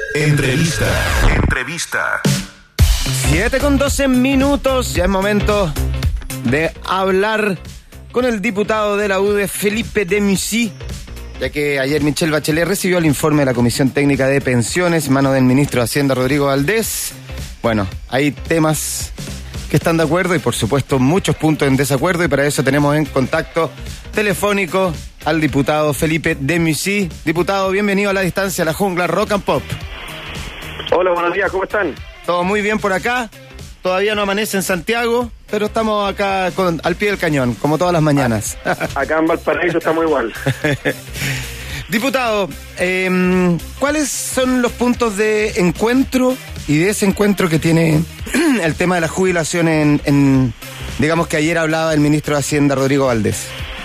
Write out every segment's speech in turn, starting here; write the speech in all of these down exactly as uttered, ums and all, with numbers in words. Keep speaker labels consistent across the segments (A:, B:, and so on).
A: Entrevista. Entrevista.
B: siete con doce minutos, ya es momento de hablar con el diputado de la U D E, Felipe Demussy, ya que ayer Michelle Bachelet recibió el informe de la Comisión Técnica de Pensiones, mano del ministro de Hacienda, Rodrigo Valdés. Bueno, hay temas que están de acuerdo y por supuesto muchos puntos en desacuerdo, y para eso tenemos en contacto telefónico al diputado Felipe Demussy. Diputado, bienvenido a La Distancia, a la jungla Rock and Pop.
C: Hola, buenos días, ¿cómo están?
B: Todo muy bien por acá, todavía no amanece en Santiago, pero estamos acá con, al pie del cañón, como todas las mañanas.
C: Acá en Valparaíso estamos igual.
B: Diputado, eh, ¿cuáles son los puntos de encuentro y desencuentro que tiene el tema de la jubilación en, en, digamos que ayer hablaba el ministro de Hacienda, Rodrigo Valdés?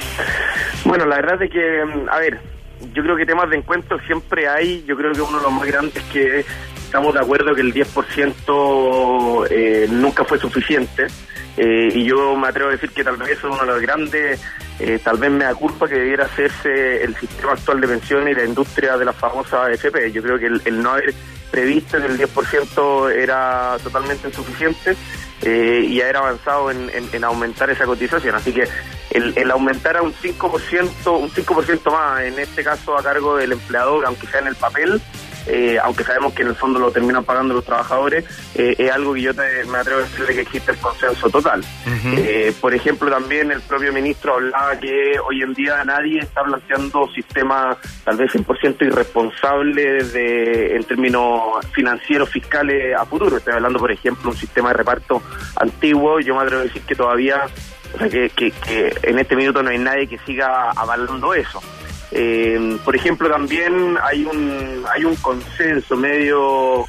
C: Bueno, la verdad es que, a ver, yo creo que temas de encuentro siempre hay. Yo creo que uno de los más grandes es que estamos de acuerdo que el diez por ciento eh, nunca fue suficiente. Eh, y yo me atrevo a decir que tal vez eso es uno de los grandes, eh, tal vez me da culpa que debiera hacerse el sistema actual de pensiones y la industria de la famosa A F P. Yo creo que el, el no haber previsto que el diez por ciento era totalmente insuficiente eh, y haber avanzado en, en, en aumentar esa cotización. Así que el, el aumentar a un cinco por ciento, un cinco por ciento más, en este caso a cargo del empleador, aunque sea en el papel, Eh, aunque sabemos que en el fondo lo terminan pagando los trabajadores, eh, es algo que yo te, me atrevo a decir de que existe el consenso total. Uh-huh. Eh, por ejemplo, también el propio ministro hablaba que hoy en día nadie está planteando sistemas tal vez cien por ciento irresponsables de, en términos financieros, fiscales a futuro. Estoy hablando, por ejemplo, un sistema de reparto antiguo. Yo me atrevo a decir que todavía, o sea, que, que, que en este minuto no hay nadie que siga avalando eso. Eh, por ejemplo, también hay un hay un consenso medio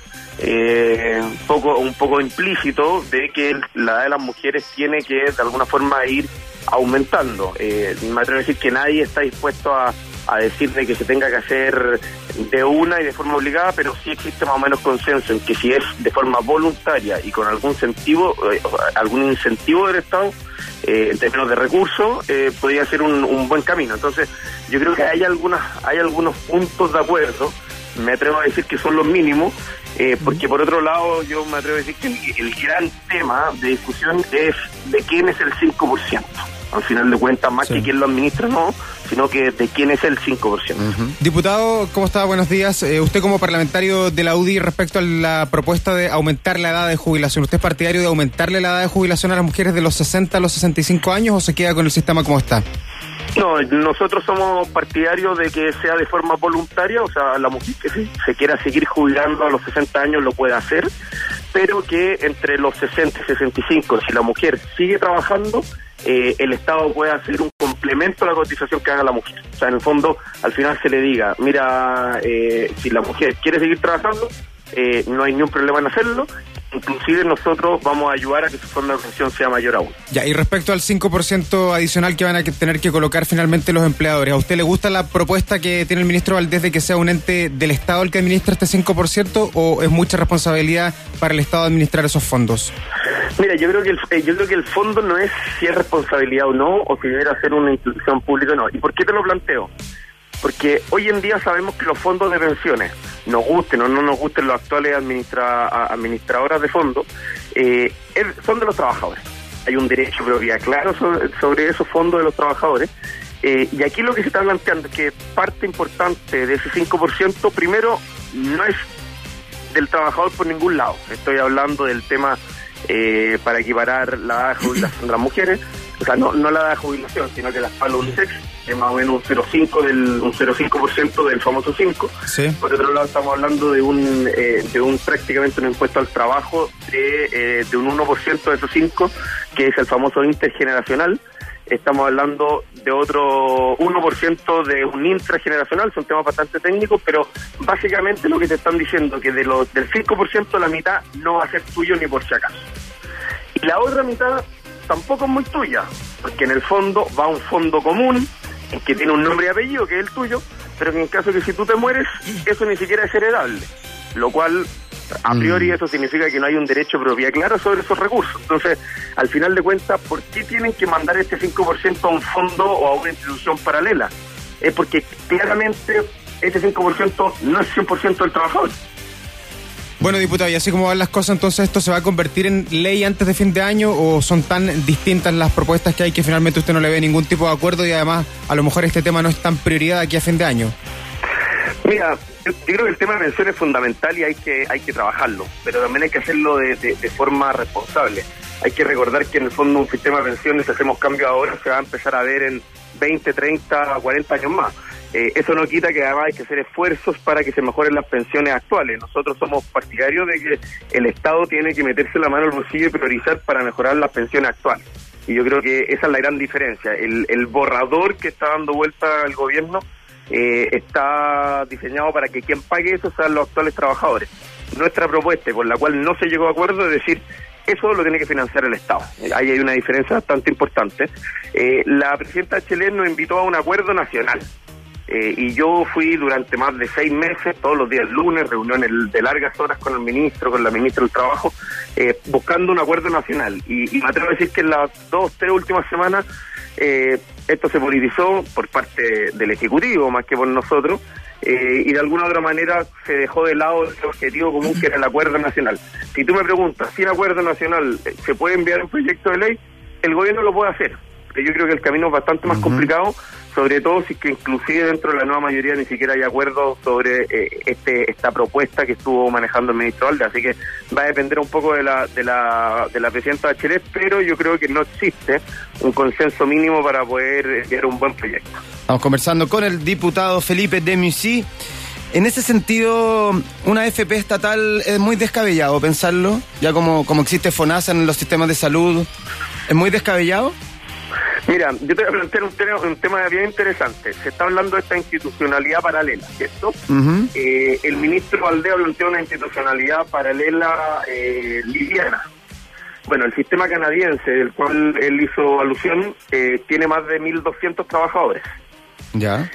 C: eh, un poco un poco implícito de que la edad de las mujeres tiene que de alguna forma ir aumentando. Eh, me atrevo a decir que nadie está dispuesto a, a decir de que se tenga que hacer de una y de forma obligada, pero sí existe más o menos consenso en que si es de forma voluntaria y con algún incentivo, eh, algún incentivo del Estado, Eh, en términos de recursos, eh, podría ser un, un buen camino. Entonces, yo creo que hay algunas, hay algunos puntos de acuerdo, me atrevo a decir que son los mínimos, eh, porque por otro lado, yo me atrevo a decir que el, el gran tema de discusión es de quién es el cinco por ciento. Al final de cuentas, más sí. que quién lo administra, no, sino que de quién es el cinco por ciento.
B: Uh-huh. Diputado, ¿cómo está? Buenos días. Eh, usted como parlamentario de la U D I, respecto a la propuesta de aumentar la edad de jubilación, ¿usted es partidario de aumentarle la edad de jubilación a las mujeres de los sesenta a los sesenta y cinco años o se queda con el sistema como está?
C: No, nosotros somos partidarios de que sea de forma voluntaria, o sea, la mujer que se, se quiera seguir jubilando a los sesenta años lo puede hacer, pero que entre los sesenta y sesenta y cinco, si la mujer sigue trabajando, eh, el Estado puede hacer un complemento a la cotización que haga la mujer. O sea, en el fondo, al final se le diga, mira, eh, si la mujer quiere seguir trabajando, eh, no hay ningún problema en hacerlo. Inclusive nosotros vamos a ayudar a que su forma de pensión sea mayor aún.
B: Ya, y respecto al cinco por ciento adicional que van a tener que colocar finalmente los empleadores, ¿a usted le gusta la propuesta que tiene el ministro Valdés de que sea un ente del Estado el que administra este cinco por ciento o es mucha responsabilidad para el Estado administrar esos fondos?
C: Mira, yo creo que el, yo creo que el fondo no es si es responsabilidad o no, o si debería ser una institución pública o no. ¿Y por qué te lo planteo? Porque hoy en día sabemos que los fondos de pensiones, nos gusten o no nos gusten los actuales administra, administradoras de fondos, eh, son de los trabajadores. Hay un derecho de propiedad claro sobre, sobre esos fondos de los trabajadores. Eh, y aquí lo que se está planteando es que parte importante de ese cinco por ciento, primero, no es del trabajador por ningún lado. Estoy hablando del tema eh, para equiparar la edad de jubilación de las mujeres. O sea, no, no la edad de jubilación, sino que la espalda unisex, es más o menos un cero coma cinco del un cero coma cinco por ciento del famoso cinco.
B: Sí.
C: Por otro lado, estamos hablando de un eh, de un prácticamente un impuesto al trabajo de, eh, de un uno por ciento de esos cinco, que es el famoso intergeneracional. Estamos hablando de otro uno por ciento de un intrageneracional, son temas bastante técnicos, pero básicamente lo que te están diciendo que de los del cinco por ciento la mitad no va a ser tuyo ni por si acaso. Y la otra mitad tampoco es muy tuya, porque en el fondo va a un fondo común que tiene un nombre y apellido que es el tuyo, pero que en caso de que si tú te mueres, eso ni siquiera es heredable, lo cual a priori eso significa que no hay un derecho de propiedad claro sobre esos recursos. Entonces, al final de cuentas, ¿por qué tienen que mandar este cinco por ciento a un fondo o a una institución paralela? Es porque claramente este cinco por ciento no es cien por ciento del trabajador.
D: Bueno, diputado, y así como van las cosas, entonces, ¿esto se va a convertir en ley antes de fin de año o son tan distintas las propuestas que hay que finalmente usted no le ve ningún tipo de acuerdo y además a lo mejor este tema no es tan prioridad aquí a fin de año?
C: Mira, yo, yo creo que el tema de pensión es fundamental y hay que hay que trabajarlo, pero también hay que hacerlo de, de, de forma responsable. Hay que recordar que en el fondo un sistema de pensiones, si hacemos cambios ahora, se va a empezar a ver en veinte, treinta, cuarenta años más. Eh, eso no quita que además hay que hacer esfuerzos para que se mejoren las pensiones actuales. Nosotros somos partidarios de que el Estado tiene que meterse la mano al bolsillo y priorizar para mejorar las pensiones actuales. Y yo creo que esa es la gran diferencia. El, el borrador que está dando vuelta el gobierno eh, está diseñado para que quien pague eso sean los actuales trabajadores. Nuestra propuesta, con la cual no se llegó a acuerdo, es decir, eso lo tiene que financiar el Estado. Ahí hay una diferencia bastante importante. Eh, la presidenta Bachelet nos invitó a un acuerdo nacional. Eh, y yo fui durante más de seis meses, todos los días lunes, reuniones de largas horas con el ministro, con la ministra del Trabajo, eh, buscando un acuerdo nacional. Y, y me atrevo a decir que en las dos, tres últimas semanas eh, esto se politizó por parte del Ejecutivo, más que por nosotros, eh, y de alguna otra manera se dejó de lado el objetivo común que era el acuerdo nacional. Si tú me preguntas, ¿sin acuerdo nacional se puede enviar un proyecto de ley? El gobierno lo puede hacer, pero yo creo que el camino es bastante más uh-huh. complicado, sobre todo si que inclusive dentro de la nueva mayoría ni siquiera hay acuerdo sobre eh, este esta propuesta que estuvo manejando el ministro Alde, así que va a depender un poco de la de la de la presidenta Bachelet, pero yo creo que no existe un consenso mínimo para poder enviar un buen proyecto.
B: Estamos conversando con el diputado Felipe Demussy. En ese sentido, una A F P estatal es muy descabellado pensarlo, ya como, como existe FONASA en los sistemas de salud, ¿es muy descabellado?
C: Mira, yo te voy a plantear un tema, un tema bien interesante. Se está hablando de esta institucionalidad paralela, ¿cierto? Uh-huh. Eh, el ministro Aldea planteó una institucionalidad paralela eh, liviana. Bueno, el sistema canadiense, del cual él hizo alusión, eh, tiene más de mil doscientos trabajadores.
B: Ya.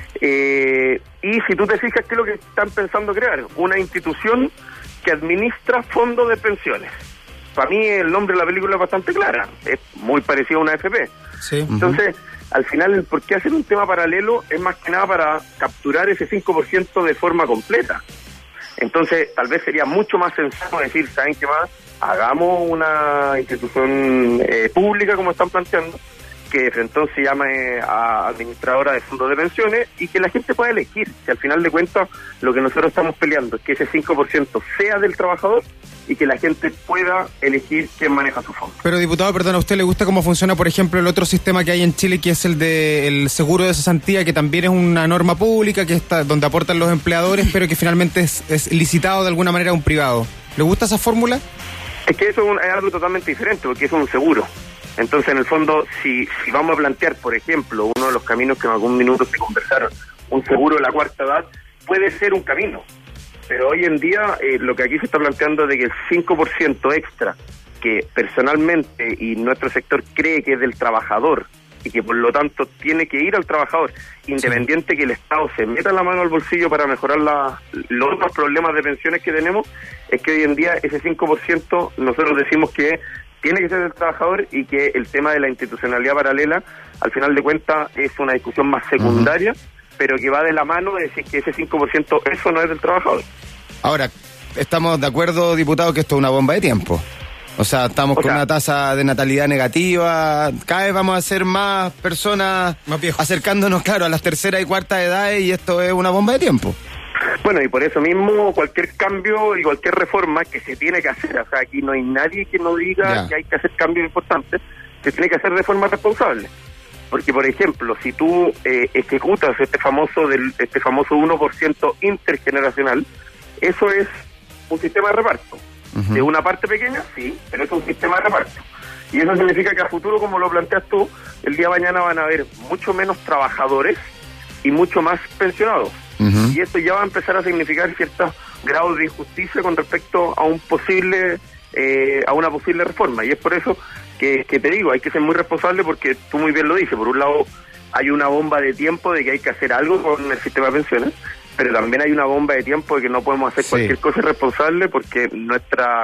C: Eh, y si tú te fijas, ¿qué es lo que están pensando crear? Una institución que administra fondos de pensiones. Para mí el nombre de la película es bastante clara, es muy parecido a una A F P.
D: Sí.
C: Entonces, uh-huh. al final, el por qué hacer un tema paralelo es más que nada para capturar ese cinco por ciento de forma completa. Entonces, tal vez sería mucho más sensato decir, ¿saben qué más? Hagamos una institución eh, pública, como están planteando, que entonces se llame a administradora de fondos de pensiones y que la gente pueda elegir. Si al final de cuentas lo que nosotros estamos peleando es que ese cinco por ciento sea del trabajador y que la gente pueda elegir quién maneja su fondo.
D: Pero, diputado, perdón, ¿a usted le gusta cómo funciona, por ejemplo, el otro sistema que hay en Chile, que es el de el seguro de cesantía, que también es una norma pública, que está donde aportan los empleadores, pero que finalmente es, es licitado de alguna manera a un privado? ¿Le gusta esa fórmula?
C: Es que eso es, un, es algo totalmente diferente, porque es un seguro. Entonces, en el fondo, si, si vamos a plantear, por ejemplo, uno de los caminos que en algún minuto se conversaron, un seguro de la cuarta edad, puede ser un camino. Pero hoy en día, eh, lo que aquí se está planteando de que el cinco por ciento extra, que personalmente y nuestro sector cree que es del trabajador, y que por lo tanto tiene que ir al trabajador, independiente sí. que el Estado se meta la mano al bolsillo para mejorar la, los otros problemas de pensiones que tenemos, es que hoy en día ese cinco por ciento nosotros decimos que tiene que ser del trabajador y que el tema de la institucionalidad paralela, al final de cuentas, es una discusión más secundaria, uh-huh. pero que va de la mano de decir que ese cinco por ciento eso no es del trabajador.
B: Ahora, estamos de acuerdo, diputado, que esto es una bomba de tiempo. O sea, estamos o con sea, una tasa de natalidad negativa, cada vez vamos a ser más personas
D: más viejos,
B: acercándonos, claro, a las terceras y cuartas edades, y esto es una bomba de tiempo.
C: Bueno, y por eso mismo cualquier cambio y cualquier reforma que se tiene que hacer, o sea, aquí no hay nadie que no diga ya. que hay que hacer cambios importantes, se tiene que hacer de forma responsable. Porque, por ejemplo, si tú eh, ejecutas este famoso del este famoso uno por ciento intergeneracional, eso es un sistema de reparto. Uh-huh. De una parte pequeña, sí, pero es un sistema de reparto. Y eso significa que a futuro, como lo planteas tú, el día de mañana van a haber mucho menos trabajadores y mucho más pensionados. Uh-huh. Y esto ya va a empezar a significar ciertos grados de injusticia con respecto a un posible eh, a una posible reforma. Y es por eso que, que te digo, hay que ser muy responsable, porque tú muy bien lo dices. Por un lado, hay una bomba de tiempo de que hay que hacer algo con el sistema de pensiones, pero también hay una bomba de tiempo de que no podemos hacer sí. cualquier cosa irresponsable, porque nuestra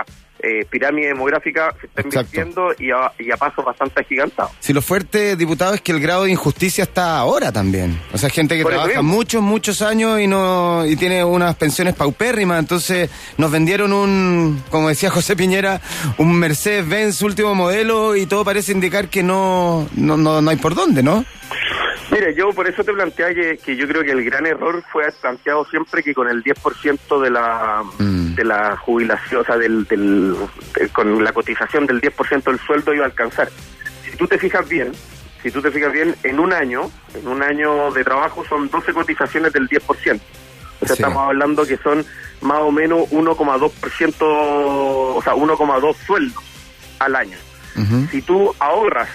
C: eh, pirámide demográfica se está invirtiendo y a, y a pasos bastante agigantados.
B: Si lo fuerte, diputado, es que el grado de injusticia está ahora también. O sea, gente que
C: Por eso
B: trabaja
C: mismo.
B: muchos, muchos años y no y tiene unas pensiones paupérrimas. Entonces nos vendieron un, como decía José Piñera, un Mercedes-Benz último modelo y todo parece indicar que no, no, no, no hay por dónde, ¿no?
C: Mire, yo por eso te planteaba que, que yo creo que el gran error fue haber planteado siempre que con el diez por ciento de la
B: Mm.
C: de la jubilación, o sea, del, del, de- con la cotización del diez por ciento del sueldo iba a alcanzar. Si tú te fijas bien, si tú te fijas bien, en un año, en un año de trabajo son doce cotizaciones del diez por ciento. O sea,
B: Sí.
C: estamos hablando que son más o menos uno coma dos por ciento, o sea, uno coma dos sueldos al año.
B: Ujú.
C: Si tú ahorras,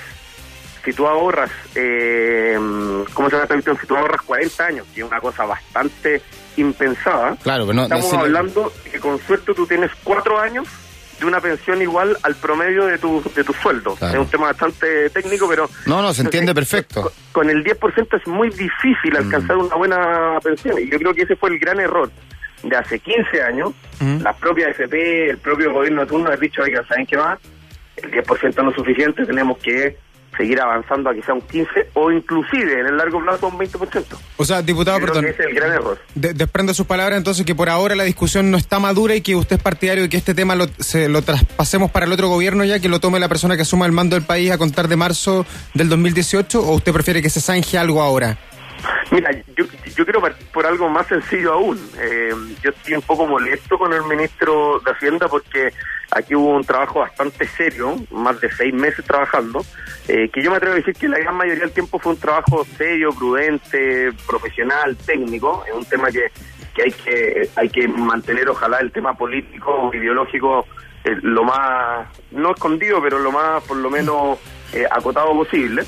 C: si tú ahorras, eh, ¿cómo se llama esta cuestión? Si tú ahorras cuarenta años, que es una cosa bastante impensada,
B: Claro, pero no, no
C: estamos
B: se le-
C: hablando de que con suerte tú tienes cuatro años de una pensión igual al promedio de tu, de tu sueldo.
B: Claro.
C: Es un tema bastante técnico, pero...
B: No, no, se entiende
C: entonces,
B: perfecto.
C: Con, con el diez por ciento es muy difícil alcanzar una buena pensión, y yo creo que ese fue el gran error de hace quince años.
D: Ujú.
C: La propia F P, el propio gobierno de turno ha dicho, oigan, ¿saben qué más? El diez por ciento no es suficiente, tenemos que seguir avanzando a quizá un quince o inclusive en el largo plazo un veinte por ciento.
D: O sea, diputado,
C: Yo creo
D: perdón.
C: que ese es el gran error.
D: De- desprendo sus palabras entonces que por ahora la discusión no está madura y que usted es partidario de que este tema lo, se, lo traspasemos para el otro gobierno ya, que lo tome la persona que asuma el mando del país a contar de marzo del dos mil dieciocho, o usted prefiere que se zanje algo ahora.
C: Mira, yo, yo quiero partir por algo más sencillo aún. Eh, yo estoy un poco molesto con el ministro de Hacienda porque aquí hubo un trabajo bastante serio, más de seis meses trabajando, eh, que yo me atrevo a decir que la gran mayoría del tiempo fue un trabajo serio, prudente, profesional, técnico. Es un tema que, que hay que hay que mantener, ojalá, el tema político o ideológico eh, lo más, no escondido, pero lo más, por lo menos, eh, acotado posible.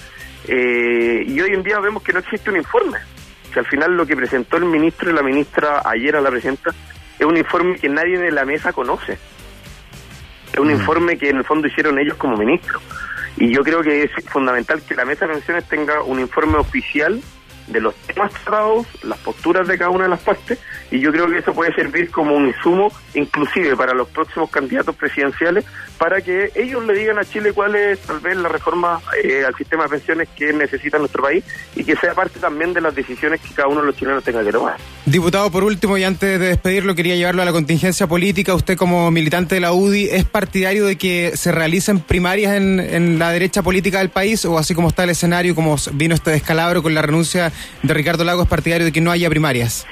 C: Eh, y hoy en día vemos que no existe un informe. Que al final lo que presentó el ministro y la ministra ayer a la presidenta es un informe que nadie de la mesa conoce. Es un
B: Mm.
C: informe que en el fondo hicieron ellos como ministros. Y yo creo que es fundamental que la mesa de pensiones tenga un informe oficial de los temas tratados, las posturas de cada una de las partes, y yo creo que eso puede servir como un insumo, inclusive para los próximos candidatos presidenciales, para que ellos le digan a Chile cuál es tal vez la reforma eh, al sistema de pensiones que necesita nuestro país, y que sea parte también de las decisiones que cada uno de los chilenos tenga que tomar.
D: Diputado, por último, y antes de despedirlo, quería llevarlo a la contingencia política. Usted, como militante de la U D I, ¿es partidario de que se realicen primarias en, en la derecha política del país? ¿O así como está el escenario, como vino este descalabro con la renuncia de Ricardo Lagos, es partidario de que no haya primarias?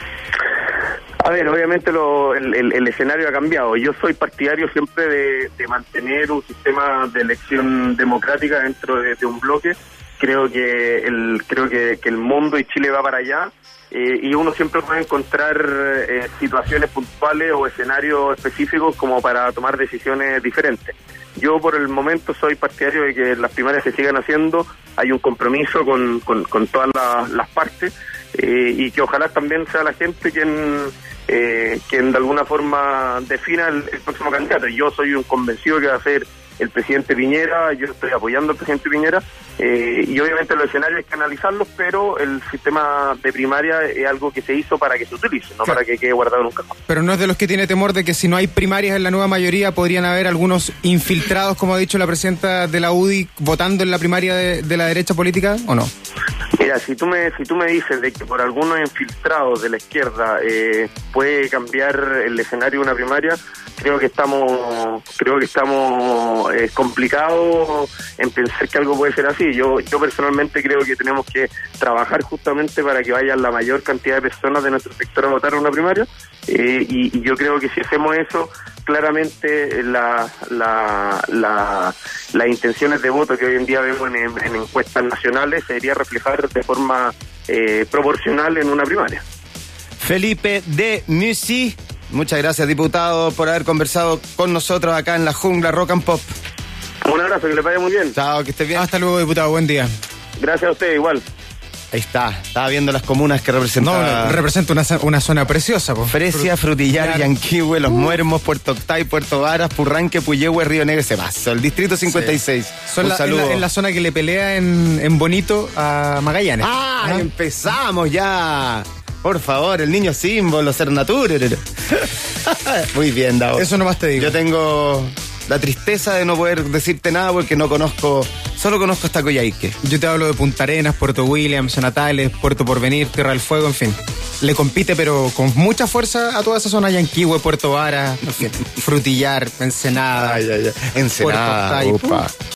C: A ver, obviamente lo, el, el, el escenario ha cambiado. Yo soy partidario siempre de, de mantener un sistema de elección democrática dentro de, de un bloque. Creo que el creo que, que el mundo y Chile va para allá, eh, y uno siempre puede encontrar eh, situaciones puntuales o escenarios específicos como para tomar decisiones diferentes. Yo por el momento soy partidario de que las primarias se sigan haciendo, hay un compromiso con, con, con todas la, las partes, eh, y que ojalá también sea la gente quien, eh, quien de alguna forma defina el, el próximo candidato. Yo soy un convencido que va a ser el presidente Piñera, yo estoy apoyando al presidente Piñera, eh, y obviamente los escenarios hay que analizarlos, pero el sistema de primaria es algo que se hizo para que se utilice, no
D: Claro.
C: para que quede guardado en un cajón.
D: Pero no es de los que tiene temor de que si no hay primarias en la nueva mayoría podrían haber algunos infiltrados, como ha dicho la presidenta de la U D I, votando en la primaria de, de la derecha política, ¿o no?
C: Mira, si tú me si tú me dices de que por algunos infiltrados de la izquierda eh, puede cambiar el escenario de una primaria, creo que estamos creo que estamos eh, complicados en pensar que algo puede ser así. Yo yo personalmente creo que tenemos que trabajar justamente para que vayan la mayor cantidad de personas de nuestro sector a votar en una primaria, eh, y, y yo creo que si hacemos eso, claramente la, la, la, las intenciones de voto que hoy en día vemos en, en encuestas nacionales se debería reflejar de forma eh, proporcional en una primaria.
B: Felipe Demussy, muchas gracias, diputado, por haber conversado con nosotros acá en la jungla Rock and Pop.
C: Un abrazo, que les vaya muy bien.
B: Chao, que estés bien.
D: Hasta luego, diputado, buen día.
C: Gracias a ustedes, igual.
B: Ahí está, estaba viendo las comunas que
D: No,
B: representan.
D: representa una, una zona preciosa. Po.
B: Fresia, Frutillar,
D: Claro.
B: Yanquihue, Los Muermos, Puerto Octay, Puerto Varas, Purranque, Puyehue, Río Negro, ese paso. El distrito cincuenta y seis.
D: Son
B: Un
D: la, es,
B: saludo.
D: la, es la zona que le pelea en, en Bonito a Magallanes.
B: ¡Ah!
D: ¿Ah?
B: Empezamos ya. Por favor, el niño símbolo, ser nature. Muy bien, Davo.
D: Eso nomás te digo.
B: Yo tengo la tristeza de no poder decirte nada porque no conozco, solo conozco hasta Coyhaique.
D: Yo te hablo de Punta Arenas, Puerto Williams, Natales, Puerto Porvenir, Tierra del Fuego, en fin. Le compite, pero con mucha fuerza a toda esa zona, Yanquihue, Puerto Vara, en fin, Frutillar, Ensenada,
B: Ay, ay, ay. Ensenada,
D: Puerto Octay,
B: opa.